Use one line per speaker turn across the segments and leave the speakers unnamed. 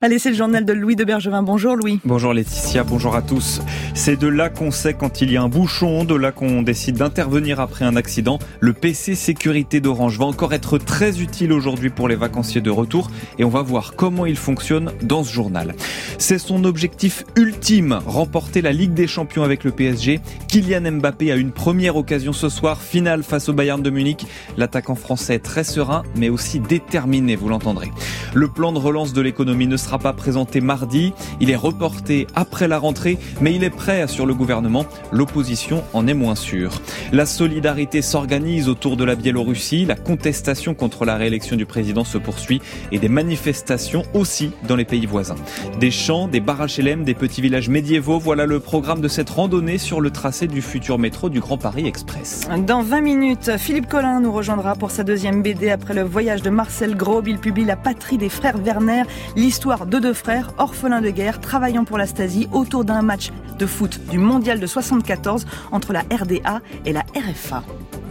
Allez, c'est le journal de Louis de Bergevin. Bonjour Louis.
Bonjour Laetitia, bonjour à tous. C'est de là qu'on sait quand il y a un bouchon, de là qu'on décide d'intervenir après un accident. Le PC sécurité d'Orange va encore être très utile aujourd'hui pour les vacanciers de retour et on va voir comment il fonctionne dans ce journal. C'est son objectif ultime, remporter la Ligue des Champions avec le PSG. Kylian Mbappé a une première occasion ce soir, finale face au Bayern de Munich. L'attaquant français est très serein mais aussi déterminé, vous l'entendrez. Le plan de relance de l'économie ne sera pas présenté mardi. Il est reporté après la rentrée, mais il est prêt, assure le gouvernement. L'opposition en est moins sûre. La solidarité s'organise autour de la Biélorussie. La contestation contre la réélection du président se poursuit et des manifestations aussi dans les pays voisins. Des champs, des bars HLM, des petits villages médiévaux. Voilà le programme de cette randonnée sur le tracé du futur métro du Grand Paris Express.
Dans 20 minutes, Philippe Collin nous rejoindra pour sa deuxième BD après le voyage de Marcel Grob. Il publie La patrie des frères Werner, l'histoire de deux frères orphelins de guerre travaillant pour la Stasi autour d'un match de foot du mondial de 74 entre la RDA et la RFA.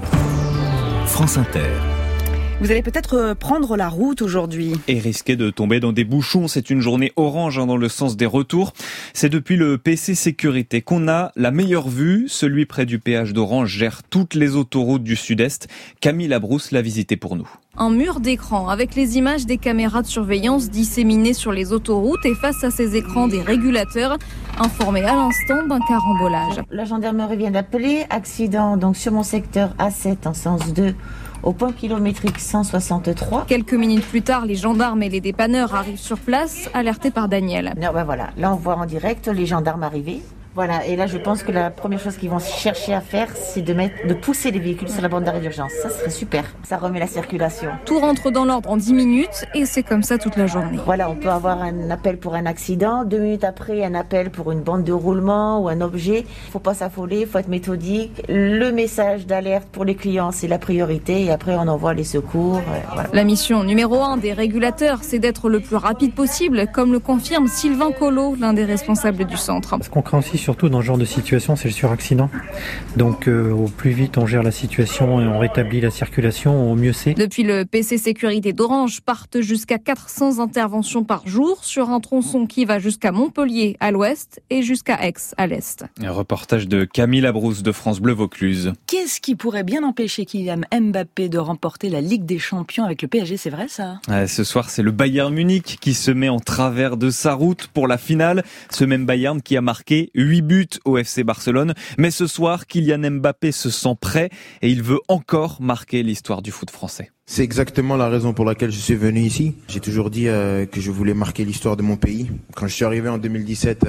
France Inter.
Vous allez peut-être prendre la route aujourd'hui.
Et risquer de tomber dans des bouchons. C'est une journée orange dans le sens des retours. C'est depuis le PC Sécurité qu'on a la meilleure vue. Celui près du péage d'Orange gère toutes les autoroutes du Sud-Est. Camille Labrousse l'a visité pour nous.
Un mur d'écran avec les images des caméras de surveillance disséminées sur les autoroutes et face à ces écrans des régulateurs informés à l'instant d'un carambolage.
La gendarmerie vient d'appeler, accident donc sur mon secteur A7 en sens 2 au point kilométrique 163.
Quelques minutes plus tard, les gendarmes et les dépanneurs arrivent sur place, alertés par Daniel.
Non, voilà, là on voit en direct les gendarmes arriver. Voilà, et là je pense que la première chose qu'ils vont chercher à faire, c'est de pousser les véhicules sur la bande d'arrêt d'urgence. Ça serait super, ça remet la circulation.
Tout rentre dans l'ordre en 10 minutes et c'est comme ça toute la journée.
Voilà, on peut avoir un appel pour un accident, 2 minutes après un appel pour une bande de roulement ou un objet. Faut pas s'affoler, faut être méthodique. Le message d'alerte pour les clients, c'est la priorité et après on envoie les secours. Voilà.
La mission numéro 1 des régulateurs, c'est d'être le plus rapide possible, comme le confirme Sylvain Collot, l'un des responsables du centre.
Ce qu'on craint aussi surtout dans ce genre de situation, c'est le suraccident. Donc au plus vite on gère la situation et on rétablit la circulation, au mieux c'est.
Depuis le PC Sécurité d'Orange partent jusqu'à 400 interventions par jour sur un tronçon qui va jusqu'à Montpellier à l'ouest et jusqu'à Aix à l'est.
Un reportage de Camille Labrousse de France Bleu Vaucluse.
Qu'est-ce qui pourrait bien empêcher Kylian Mbappé de remporter la Ligue des Champions avec le PSG, c'est vrai ça ?
Ce soir, c'est le Bayern Munich qui se met en travers de sa route pour la finale. Ce même Bayern qui a marqué 8 buts au FC Barcelone. Mais ce soir, Kylian Mbappé se sent prêt et il veut encore marquer l'histoire du foot français.
C'est exactement la raison pour laquelle je suis venu ici. J'ai toujours dit que je voulais marquer l'histoire de mon pays. Quand je suis arrivé en 2017,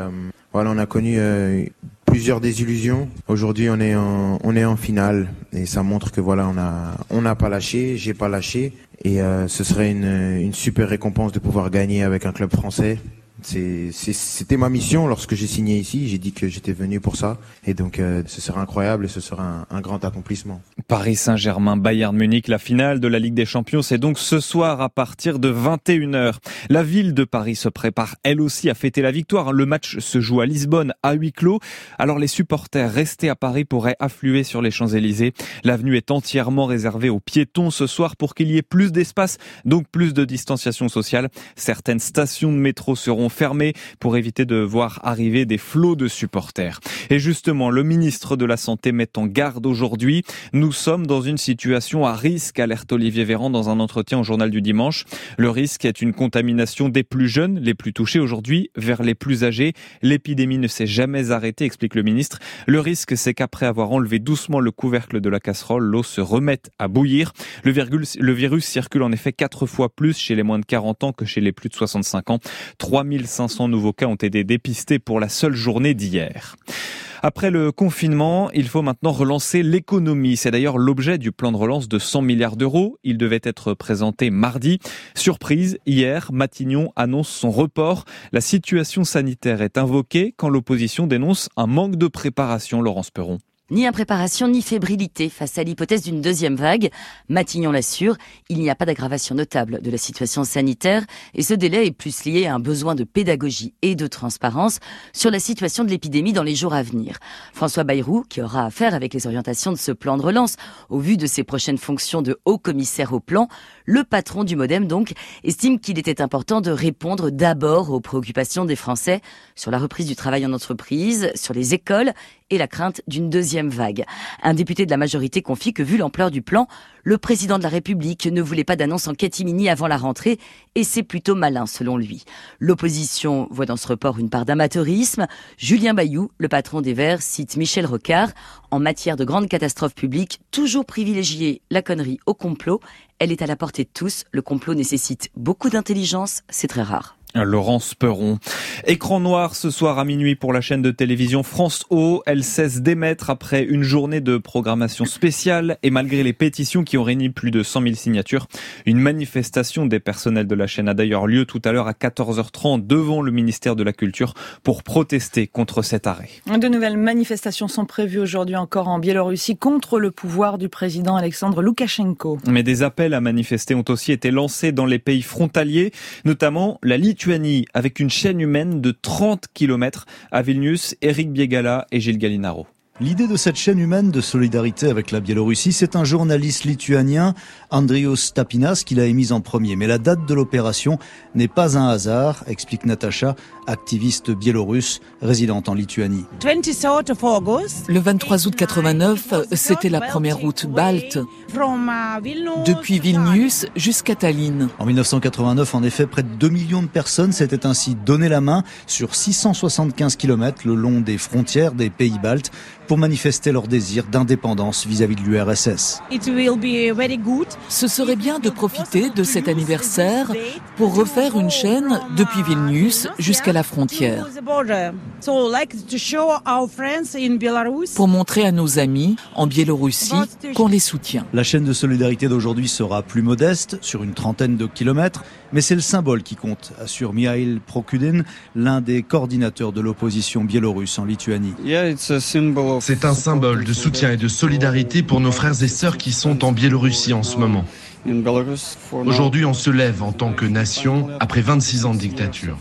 on a connu plusieurs désillusions. Aujourd'hui, on est en finale et ça montre que on n'a pas lâché, j'ai pas lâché et ce serait une super récompense de pouvoir gagner avec un club français. C'était ma mission lorsque j'ai signé ici. J'ai dit que j'étais venu pour ça. Et donc, ce sera incroyable et ce sera un grand accomplissement.
Paris Saint-Germain, Bayern Munich, la finale de la Ligue des Champions, c'est donc ce soir à partir de 21h. La ville de Paris se prépare elle aussi à fêter la victoire. Le match se joue à Lisbonne, à huis clos. Alors les supporters restés à Paris pourraient affluer sur les Champs-Élysées. L'avenue est entièrement réservée aux piétons ce soir pour qu'il y ait plus d'espace, donc plus de distanciation sociale. Certaines stations de métro seront fermées pour éviter de voir arriver des flots de supporters. Et justement, le ministre de la Santé met en garde aujourd'hui. Nous sommes dans une situation à risque, alerte Olivier Véran dans un entretien au journal du dimanche. Le risque est une contamination des plus jeunes, les plus touchés aujourd'hui, vers les plus âgés. L'épidémie ne s'est jamais arrêtée, explique le ministre. Le risque, c'est qu'après avoir enlevé doucement le couvercle de la casserole, l'eau se remette à bouillir. Le virus circule en effet 4 fois plus chez les moins de 40 ans que chez les plus de 65 ans. 3500 nouveaux cas ont été dépistés pour la seule journée d'hier. Après le confinement, il faut maintenant relancer l'économie. C'est d'ailleurs l'objet du plan de relance de 100 milliards d'euros. Il devait être présenté mardi. Surprise, hier, Matignon annonce son report. La situation sanitaire est invoquée quand l'opposition dénonce un manque de préparation, Laurence Perron.
Ni impréparation, ni fébrilité face à l'hypothèse d'une deuxième vague. Matignon l'assure, il n'y a pas d'aggravation notable de la situation sanitaire et ce délai est plus lié à un besoin de pédagogie et de transparence sur la situation de l'épidémie dans les jours à venir. François Bayrou, qui aura à faire avec les orientations de ce plan de relance, au vu de ses prochaines fonctions de haut commissaire au plan, le patron du MoDem donc estime qu'il était important de répondre d'abord aux préoccupations des Français sur la reprise du travail en entreprise, sur les écoles et la crainte d'une deuxième vague. Un député de la majorité confie que vu l'ampleur du plan, le président de la République ne voulait pas d'annonce en catimini avant la rentrée et c'est plutôt malin selon lui. L'opposition voit dans ce report une part d'amateurisme. Julien Bayou, le patron des Verts, cite Michel Rocard. En matière de grandes catastrophes publiques, toujours privilégier la connerie au complot. Elle est à la portée de tous. Le complot nécessite beaucoup d'intelligence, c'est très rare.
Laurence Perron. Écran noir ce soir à minuit pour la chaîne de télévision France O. Elle cesse d'émettre après une journée de programmation spéciale et malgré les pétitions qui ont réuni plus de 100 000 signatures. Une manifestation des personnels de la chaîne a d'ailleurs lieu tout à l'heure à 14h30 devant le ministère de la Culture pour protester contre cet arrêt.
De nouvelles manifestations sont prévues aujourd'hui encore en Biélorussie contre le pouvoir du président Alexandre Loukachenko.
Mais des appels à manifester ont aussi été lancés dans les pays frontaliers, notamment la Lituanie avec une chaîne humaine de 30 km à Vilnius. Eric Biegala et Gilles Gallinaro.
L'idée de cette chaîne humaine de solidarité avec la Biélorussie, c'est un journaliste lituanien, Andrius Tapinas, qui l'a émise en premier. Mais la date de l'opération n'est pas un hasard, explique Natacha, activiste biélorusse résidente en Lituanie.
Le 23 août 89, c'était la première route balte, depuis Vilnius jusqu'à Tallinn.
En 1989, en effet, près de 2 millions de personnes s'étaient ainsi donné la main sur 675 km le long des frontières des pays baltes pour manifester leur désir d'indépendance vis-à-vis de l'URSS.
Ce serait bien de profiter de cet anniversaire pour refaire une chaîne depuis Vilnius jusqu'à la frontière. Pour montrer à nos amis en Biélorussie qu'on les soutient.
La chaîne de solidarité d'aujourd'hui sera plus modeste, sur une trentaine de kilomètres, mais c'est le symbole qui compte, assure Mihail Prokudin, l'un des coordinateurs de l'opposition biélorusse en Lituanie.
C'est un symbole de soutien et de solidarité pour nos frères et sœurs qui sont en Biélorussie en ce moment. Aujourd'hui, on se lève en tant que nation après 26 ans de dictature.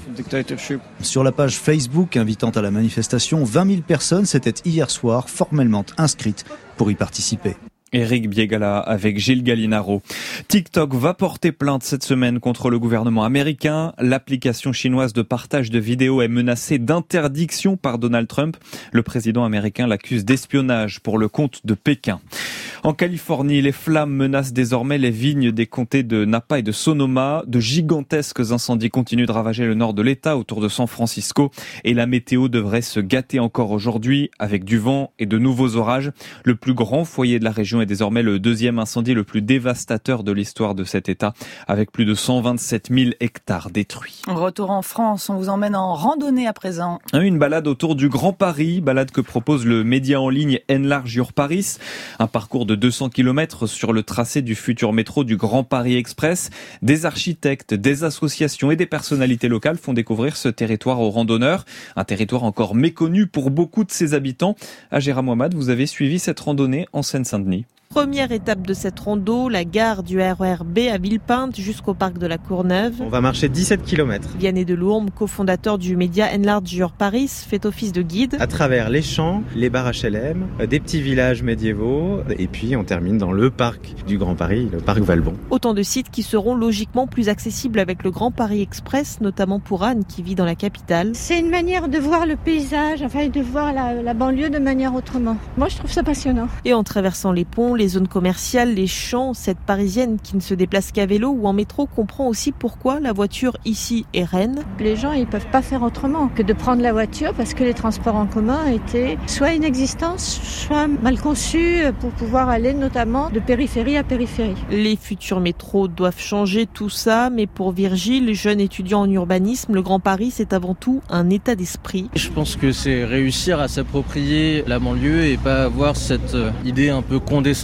Sur la page Facebook invitant à la manifestation, 20 000 personnes s'étaient hier soir formellement inscrites pour y participer.
Eric Biegala avec Gilles Gallinaro. TikTok va porter plainte cette semaine contre le gouvernement américain. L'application chinoise de partage de vidéos est menacée d'interdiction par Donald Trump. Le président américain l'accuse d'espionnage pour le compte de Pékin. En Californie, les flammes menacent désormais les vignes des comtés de Napa et de Sonoma. De gigantesques incendies continuent de ravager le nord de l'État autour de San Francisco. Et la météo devrait se gâter encore aujourd'hui avec du vent et de nouveaux orages. Le plus grand foyer de la région est désormais le deuxième incendie le plus dévastateur de l'histoire de cet État, avec plus de 127 000 hectares détruits.
Retour en France, on vous emmène en randonnée à présent.
Une balade autour du Grand Paris, balade que propose le média en ligne Enlarge Your Paris. Un parcours de 200 km sur le tracé du futur métro du Grand Paris Express. Des architectes, des associations et des personnalités locales font découvrir ce territoire aux randonneurs. Un territoire encore méconnu pour beaucoup de ses habitants. Agera Mohamed, vous avez suivi cette randonnée en Seine-Saint-Denis.
Première étape de cette rando, la gare du RER B à Villepinte jusqu'au parc de la Courneuve.
On va marcher 17 km.
Vianney Delourme, cofondateur du média Enlarge Your Paris, fait office de guide.
À travers les champs, les bars HLM, des petits villages médiévaux et puis on termine dans le parc du Grand Paris, le parc Valbon.
Autant de sites qui seront logiquement plus accessibles avec le Grand Paris Express, notamment pour Anne qui vit dans la capitale.
C'est une manière de voir le paysage, enfin de voir la banlieue de manière autrement. Moi je trouve ça passionnant.
Et en traversant les ponts, les zones commerciales, les champs, cette parisienne qui ne se déplace qu'à vélo ou en métro comprend aussi pourquoi la voiture ici est reine.
Les gens ils peuvent pas faire autrement que de prendre la voiture parce que les transports en commun étaient soit inexistants, soit mal conçus pour pouvoir aller notamment de périphérie à périphérie.
Les futurs métros doivent changer tout ça, mais pour Virgile, jeune étudiant en urbanisme, le Grand Paris c'est avant tout un état d'esprit.
Je pense que c'est réussir à s'approprier la banlieue et pas avoir cette idée un peu condescendante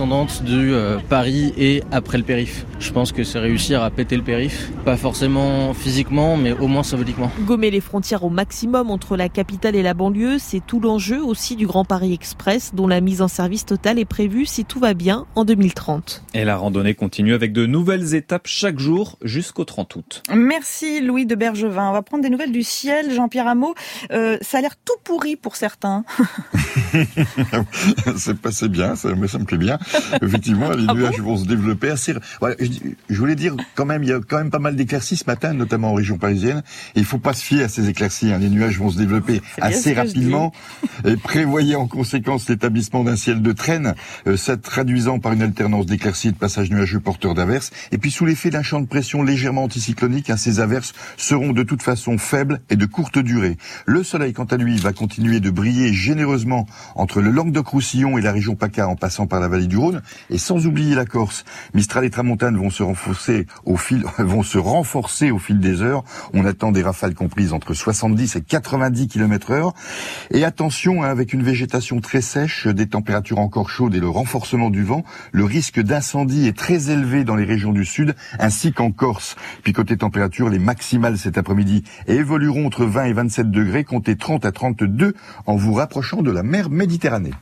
descendante du Paris et après le périph'. Je pense que c'est réussir à péter le périph', pas forcément physiquement, mais au moins symboliquement.
Gommer les frontières au maximum entre la capitale et la banlieue, c'est tout l'enjeu aussi du Grand Paris Express, dont la mise en service totale est prévue, si tout va bien, en 2030.
Et la randonnée continue avec de nouvelles étapes chaque jour jusqu'au 30 août.
Merci Louis de Bergevin. On va prendre des nouvelles du ciel. Jean-Pierre Hameau, ça a l'air tout pourri pour certains.
C'est passé bien, ça me plaît bien. Effectivement, les nuages vont se développer assez. Voilà, je voulais dire quand même, il y a quand même pas mal d'éclaircies ce matin, notamment en région parisienne. Et il faut pas se fier à ces éclaircies. Les nuages vont se développer assez rapidement. Et prévoyez en conséquence l'établissement d'un ciel de traîne, ça traduisant par une alternance d'éclaircies et de passages nuageux porteurs d'averses. Et puis sous l'effet d'un champ de pression légèrement anticyclonique, ces averses seront de toute façon faibles et de courte durée. Le soleil, quant à lui, va continuer de briller généreusement entre le Languedoc-Roussillon et la région PACA en passant par la vallée du Rhône, et sans oublier la Corse. Mistral et Tramontane vont se renforcer au fil des heures. On attend des rafales comprises entre 70 et 90 km/h. Et attention, avec une végétation très sèche, des températures encore chaudes et le renforcement du vent, le risque d'incendie est très élevé dans les régions du sud, ainsi qu'en Corse. Puis côté température, les maximales cet après-midi évolueront entre 20 et 27 degrés, comptez 30 à 32 en vous rapprochant de la mer Méditerranée.